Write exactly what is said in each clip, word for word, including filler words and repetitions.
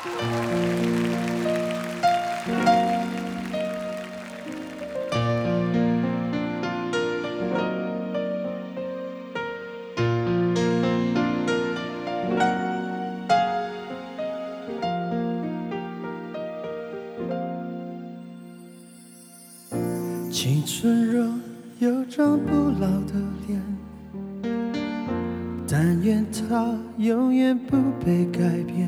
青春若有张不老的脸，但愿它永远不被改变。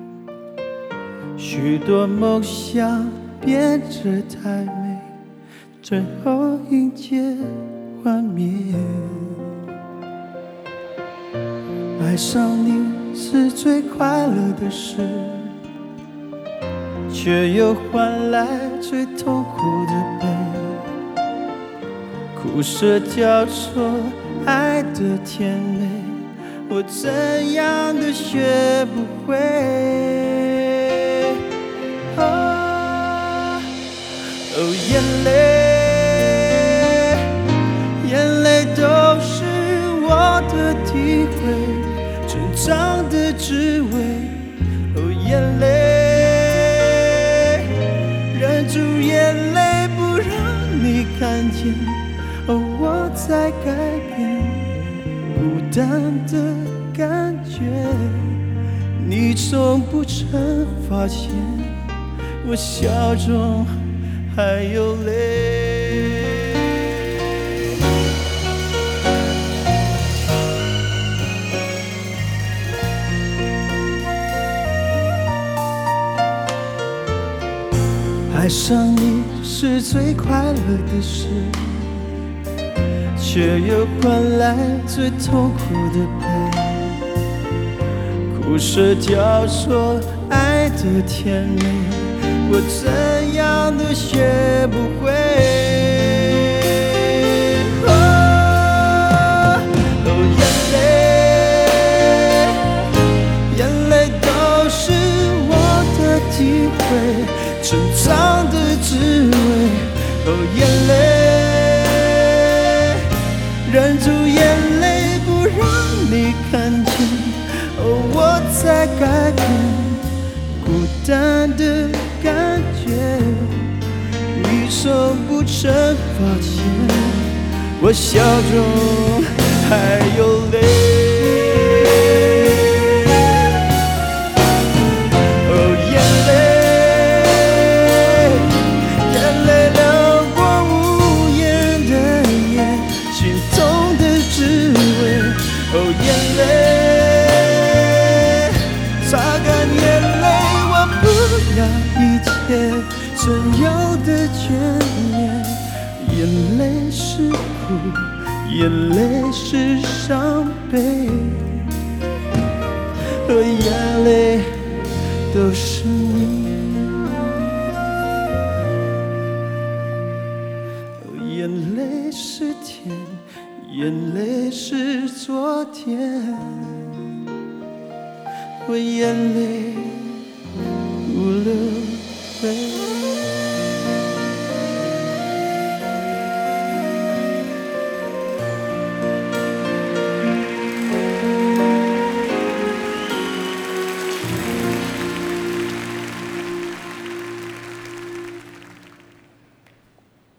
许多梦想变得太美，最后迎接幻灭。爱上你是最快乐的事，却又换来最痛苦的悲。苦涩交错，爱的甜美，我怎样都学不会。哦，哦，眼泪，眼泪都是我的体会，成长的滋味。哦，眼泪，忍住眼泪，不让你看见。哦，我在改变，孤单的感觉，你从不曾发现，我笑中还有泪。爱上你是最快乐的事，却又换来最痛苦的悲。苦涩交错，爱的甜美，我怎样都学不会。哦，哦，眼泪，眼泪都是我的体会，成长的滋味。哦，眼泪，忍住眼泪，不让你看见。哦，我在改变，孤单的感觉，你从不曾发现，我笑中还有泪。曾有的眷恋，眼泪是苦，眼泪是伤悲，和眼泪都是你。眼泪是甜，眼泪是昨天，我眼泪无了悔。